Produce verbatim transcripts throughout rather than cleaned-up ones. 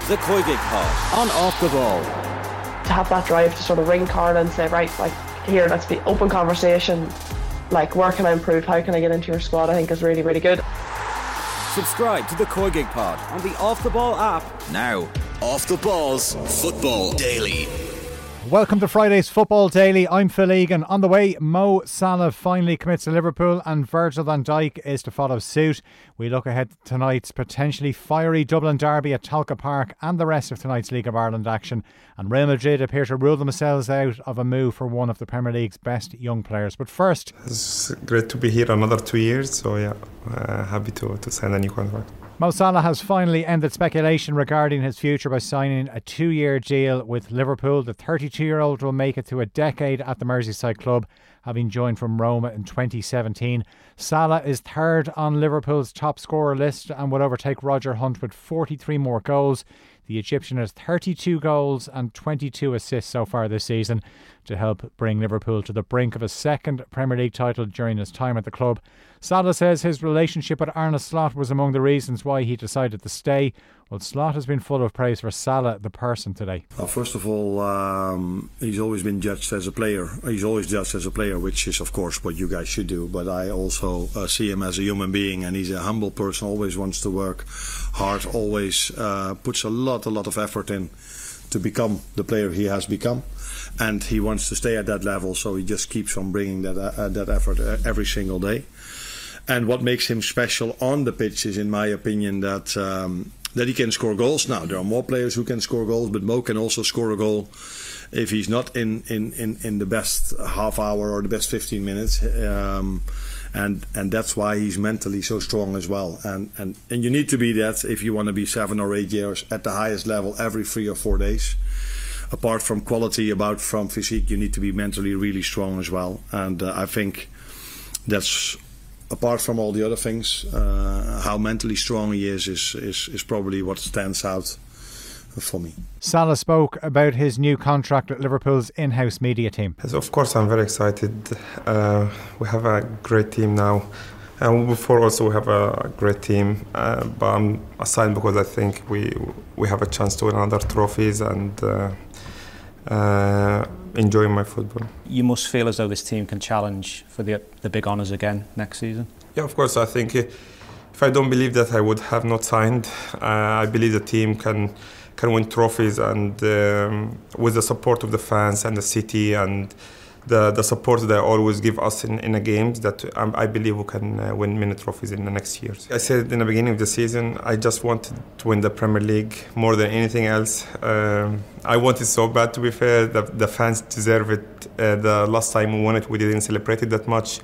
The Koigig Pod on Off the Ball. To have that drive to sort of ring Carla and say, right, like, here, let's be open conversation. Like, where can I improve? How can I get into your squad? I think is really, really good. Subscribe to the Koigig Pod on the Off the Ball app now. Off the Ball's Football Daily. Welcome to Friday's Football Daily. I'm Phil Egan. On the way, Mo Salah finally commits to Liverpool and Virgil van Dijk is to follow suit. We look ahead to tonight's potentially fiery Dublin derby at Talca Park and the rest of tonight's League of Ireland action. And Real Madrid appear to rule themselves out of a move for one of the Premier League's best young players. But first, it's great to be here another two years. So yeah, uh, happy to, to sign a new contract. Mo Salah has finally ended speculation regarding his future by signing a two-year deal with Liverpool. The thirty-two-year-old will make it to a decade at the Merseyside club, having joined from Roma in twenty seventeen. Salah is third on Liverpool's top scorer list and will overtake Roger Hunt with forty-three more goals. The Egyptian has thirty-two goals and twenty-two assists so far this season to help bring Liverpool to the brink of a second Premier League title during his time at the club. Salah says his relationship with Arne Slot was among the reasons why he decided to stay. Well, Slot has been full of praise for Salah, the person, today. Well, first of all, um, he's always been judged as a player. He's always judged as a player, which is, of course, what you guys should do. But I also uh, see him as a human being, and he's a humble person, always wants to work hard, always uh, puts a lot, a lot of effort in to become the player he has become. And he wants to stay at that level, so he just keeps on bringing that uh, that effort uh, every single day. And what makes him special on the pitch is, in my opinion, that um, that he can score goals. Now, there are more players who can score goals, but Mo can also score a goal if he's not in, in, in, in the best half hour or the best fifteen minutes. Um, and and that's why he's mentally so strong as well. And, and, and you need to be that if you want to be seven or eight years at the highest level every three or four days. Apart from quality, about from physique, you need to be mentally really strong as well. And uh, I think that's, apart from all the other things, uh, how mentally strong he is, is, is, is probably what stands out for me. Salah spoke about his new contract at Liverpool's in-house media team. Yes, of course, I'm very excited. Uh, we have a great team now. And before also we have a great team, uh, but I'm assigned because I think we we have a chance to win other trophies and uh, uh, enjoy my football. You must feel as though this team can challenge for the the big honours again next season. Yeah, of course. I think if I don't believe that, I would have not signed. Uh, I believe the team can can win trophies, and um, with the support of the fans and the city and the the support they always give us in, in the games, that um, I believe we can uh, win many trophies in the next years. I said in the beginning of the season, I just wanted to win the Premier League more than anything else. Um, I wanted so bad, to be fair. The, the fans deserve it. Uh, the last time we won it, we didn't celebrate it that much.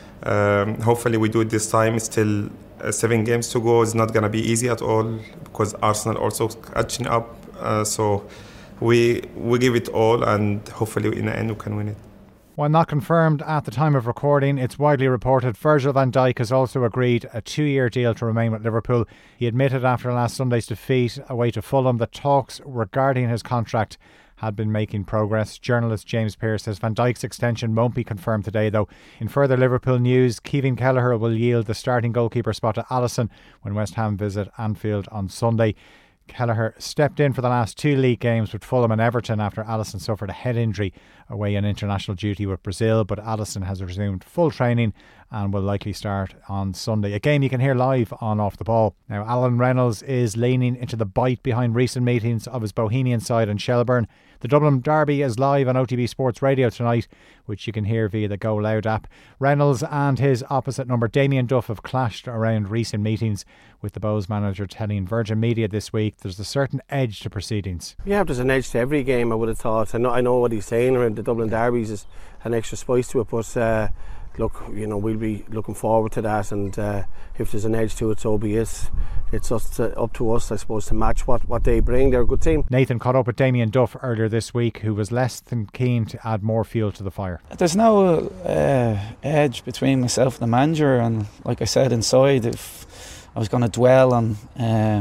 Um, hopefully we do it this time. It's still uh, seven games to go. It's not going to be easy at all because Arsenal also catching up. Uh, so we we give it all, and hopefully in the end we can win it. While not confirmed at the time of recording, it's widely reported Virgil van Dijk has also agreed a two-year deal to remain with Liverpool. He admitted after last Sunday's defeat away to Fulham that talks regarding his contract had been making progress. Journalist James Pearce says Van Dijk's extension won't be confirmed today, though. In further Liverpool news, Kevin Kelleher will yield the starting goalkeeper spot to Alisson when West Ham visit Anfield on Sunday. Kelleher stepped in for the last two league games with Fulham and Everton after Alisson suffered a head injury away on international duty with Brazil, but Alisson has resumed full training and will likely start on Sunday. A game you can hear live on Off the Ball. Now, Alan Reynolds is leaning into the bite behind recent meetings of his Bohemian side in Shelbourne. The Dublin Derby is live on O T B Sports Radio tonight, which you can hear via the Go Loud app. Reynolds and his opposite number Damien Duff have clashed around recent meetings, with the Bows manager telling Virgin Media this week there's a certain edge to proceedings. Yeah, there's an edge to every game, I would have thought. I know, I know what he's saying around the Dublin Derbies is an extra spice to it, but uh, look, you know, we'll be looking forward to that, and uh, if there's an edge to it, so be it. It's us to, up to us, I suppose, to match what, what they bring. They're a good team. Nathan caught up with Damien Duff earlier this week, who was less than keen to add more fuel to the fire. There's no uh, edge between myself and the manager, and like I said inside, if I was going to dwell on uh,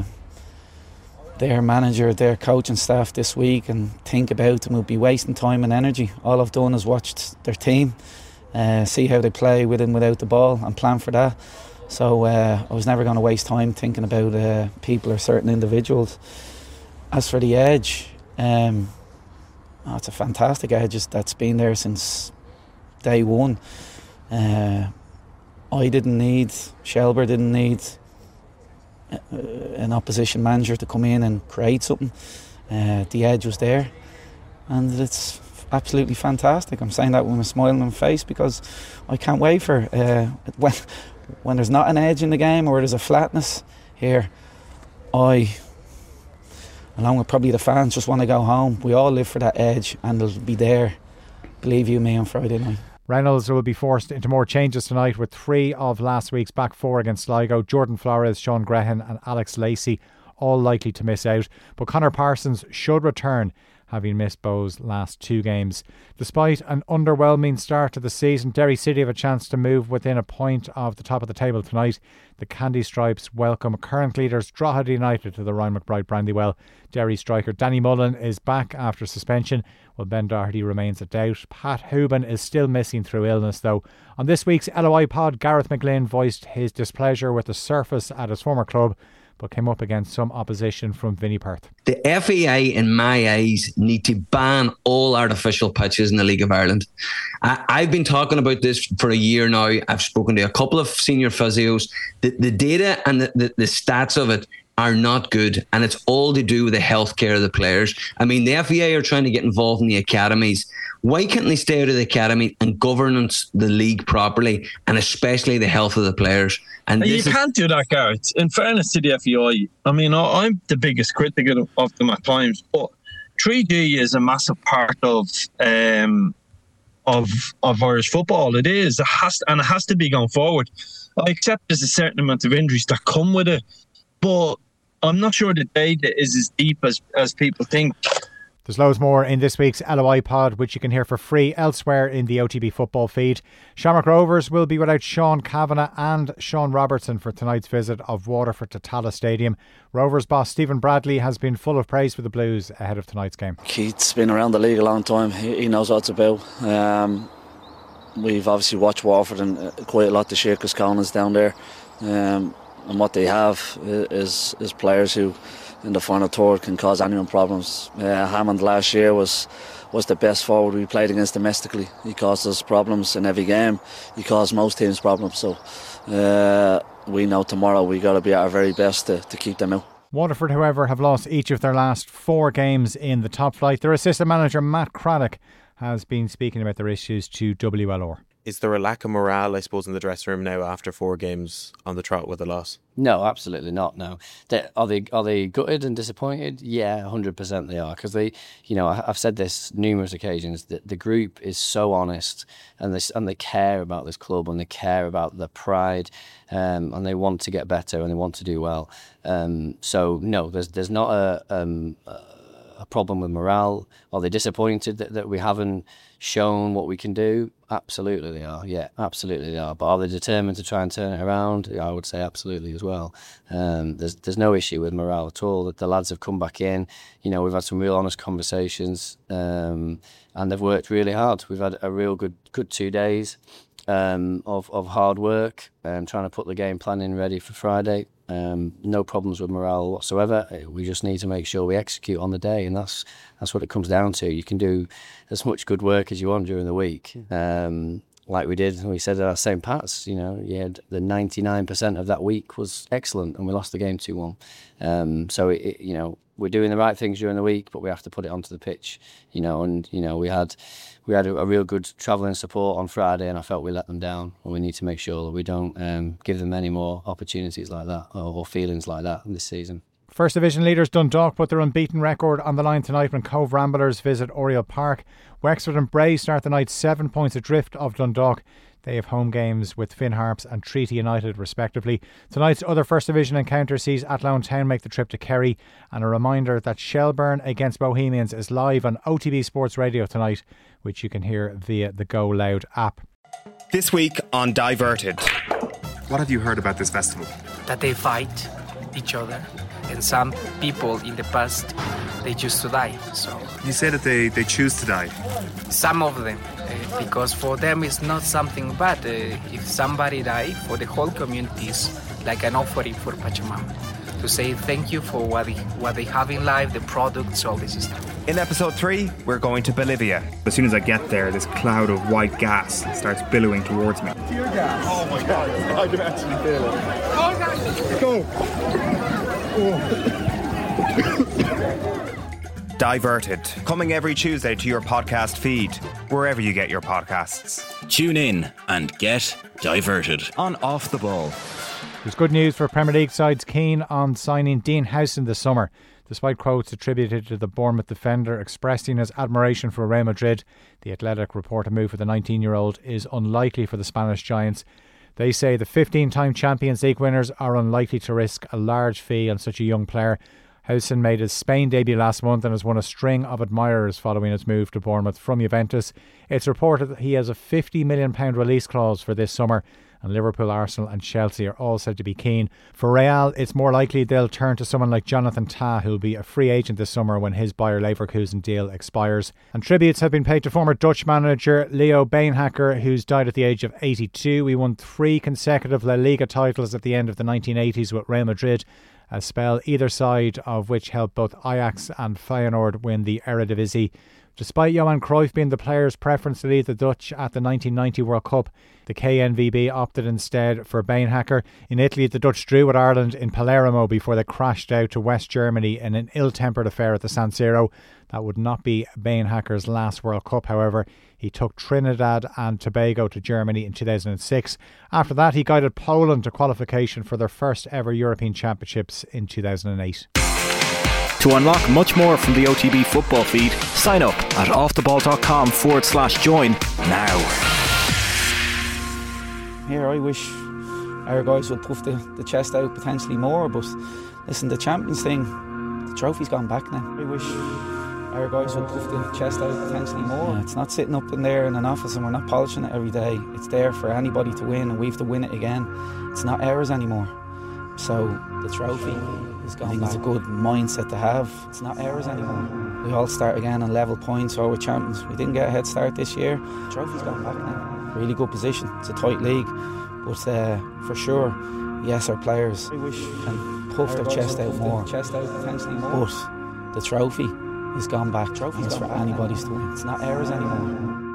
their manager, their coaching staff this week and think about them, would be wasting time and energy. All I've done is watched their team, uh, see how they play with and without the ball, and plan for that. So uh, I was never going to waste time thinking about uh, people or certain individuals. as for the edge, um, oh, it's a fantastic edge that's been there since day one. Uh, I didn't need, Shelbourne didn't need uh, an opposition manager to come in and create something. Uh, the edge was there, and it's absolutely fantastic. I'm saying that with a smile on my face because I can't wait for uh, when when there's not an edge in the game or there's a flatness here. I, along with probably the fans, just want to go home. We all live for that edge, and it'll be there, believe you me, on Friday night. Reynolds will be forced into more changes tonight with three of last week's back four against Sligo. Jordan Flores, Sean Grehan and Alex Lacey all likely to miss out. But Conor Parsons should return, having missed Bowes' last two games. Despite an underwhelming start to the season, Derry City have a chance to move within a point of the top of the table tonight. The Candy Stripes welcome current leaders Drogheda United to the Ryan McBride Brandywell. Derry striker Danny Mullen is back after suspension, while Ben Doherty remains a doubt. Pat Hooban is still missing through illness though. On this week's L O I pod, Gareth McGlynn voiced his displeasure with the surface at his former club, but came up against some opposition from Vinnie Perth. The F A I, in my eyes, need to ban all artificial pitches in the League of Ireland. I, I've been talking about this for a year now. I've spoken to a couple of senior physios. The, the data and the, the, the stats of it are not good, and it's all to do with the healthcare of the players. I mean, the F A I are trying to get involved in the academies. Why can't they stay out of the academy and governance the league properly, and especially the health of the players? And you this can't is- do that, Gareth. In fairness to the F A I, I mean, I'm the biggest critic of them at times, but three G is a massive part of um, of of Irish football. It is, it has, to, and it has to be going forward. I accept there's a certain amount of injuries that come with it, but I'm not sure the data is as deep as, as people think. There's loads more in this week's L O I pod, which you can hear for free elsewhere in the O T B football feed. Shamrock Rovers will be without Sean Kavanagh and Sean Robertson for tonight's visit of Waterford to Tallaght Stadium. Rovers boss Stephen Bradley has been full of praise for the Blues ahead of tonight's game. Keith's been around the league a long time. He, he knows what it's about. Um, we've obviously watched Waterford and uh, quite a lot this year because Conan's down there. Um, and what they have is, is players who in the final third can cause anyone problems. Uh, Hammond last year was was the best forward we played against domestically. He caused us problems in every game. He caused most teams problems. So uh, we know tomorrow we got to be at our very best to, to keep them out. Waterford, however, have lost each of their last four games in the top flight. Their assistant manager Matt Craddock has been speaking about their issues to W L R. Is there a lack of morale, I suppose, in the dressing room now after four games on the trot with a loss? No, absolutely not. No, they, are they are they gutted and disappointed? Yeah, one hundred percent they are, because they, you know, I've said this numerous occasions that the group is so honest and they and they care about this club and they care about the pride, um, and they want to get better and they want to do well. Um, so no, there's there's not a. Um, a problem with morale. Are they disappointed that, that we haven't shown what we can do? Absolutely they are. Yeah, absolutely they are. But are they determined to try and turn it around? I would say absolutely as well. Um, there's there's no issue with morale at all. That the lads have come back in. You know, we've had some real honest conversations, um, and they've worked really hard. We've had a real good good two days um, of of hard work, um, trying to put the game plan in ready for Friday. Um, no problems with morale whatsoever. We just need to make sure we execute on the day, and that's that's what it comes down to. You can do as much good work as you want during the week, um, like we did. We said at our Saint Pat's, you know, you had the ninety-nine percent of that week was excellent, and we lost the game two one. Um, so it, it, you know, we're doing the right things during the week, but we have to put it onto the pitch, you know. And you know, we had we had a, a real good travelling support on Friday, and I felt we let them down. And we need to make sure that we don't um, give them any more opportunities like that or, or feelings like that this season. First Division leaders Dundalk put their unbeaten record on the line tonight when Cove Ramblers visit Oriel Park. Wexford and Bray start the night seven points adrift of Dundalk. They have home games with Finn Harps and Treaty United respectively. Tonight's other First Division encounter sees Athlone Town make the trip to Kerry, and a reminder that Shelbourne against Bohemians is live on O T B Sports Radio tonight, which you can hear via the Go Loud app. This week on Diverted. What have you heard about this festival? That they fight each other, and some people in the past they choose to die. So you say that they, they choose to die. Some of them, uh, because for them it's not something bad. Uh, if somebody die, for the whole community is like an offering for Pachamama. to say thank you for what they, what they have in life, the products, all this stuff. In episode three, we're going to Bolivia. As soon as I get there, this cloud of white gas starts billowing towards me. Tear gas. Oh my God, I can actually feel it. Go. Oh. Diverted, coming every Tuesday to your podcast feed, wherever you get your podcasts. Tune in and get diverted on Off the Ball. There's good news for Premier League sides keen on signing Dean Howson this summer. Despite quotes attributed to the Bournemouth defender expressing his admiration for Real Madrid, the Athletic report a move for the nineteen-year-old is unlikely for the Spanish Giants. They say the fifteen-time Champions League winners are unlikely to risk a large fee on such a young player. Howson made his Spain debut last month and has won a string of admirers following his move to Bournemouth from Juventus. It's reported that he has a fifty million pounds release clause for this summer, and Liverpool, Arsenal and Chelsea are all said to be keen. For Real, it's more likely they'll turn to someone like Jonathan Tah, who'll be a free agent this summer when his Bayer Leverkusen deal expires. And tributes have been paid to former Dutch manager Leo Beenhakker, who's died at the age of eighty-two. He won three consecutive La Liga titles at the end of the nineteen eighties with Real Madrid, a spell either side of which helped both Ajax and Feyenoord win the Eredivisie. Despite Johan Cruyff being the player's preference to lead the Dutch at the nineteen ninety World Cup, the K N V B opted instead for Beenhakker. In Italy, the Dutch drew with Ireland in Palermo before they crashed out to West Germany in an ill-tempered affair at the San Siro. That would not be Beenhakker's last World Cup, however. He took Trinidad and Tobago to Germany in two thousand six. After that, he guided Poland to qualification for their first ever European Championships in two thousand eight. To unlock much more from the O T B football feed, sign up at offtheball.com forward slash join now. Here, I wish our guys would puff the, the chest out potentially more, but listen, the Champions thing, the trophy's gone back now. I wish our guys would puff the chest out potentially more. Yeah, it's not sitting up in there in an office and we're not polishing it every day. It's there for anybody to win and we have to win it again. It's not ours anymore. So the trophy is gone. I think back. It's a good mindset to have. It's not ours anymore. We all start again on level points, or we're champions. We didn't get a head start this year. The trophy's gone back now. Really good position. It's a tight league, but uh, for sure, yes, our players can puff their chest out more. Chest out potentially more. But the trophy is gone back. Trophy is for anybody's to win. It's not ours anymore.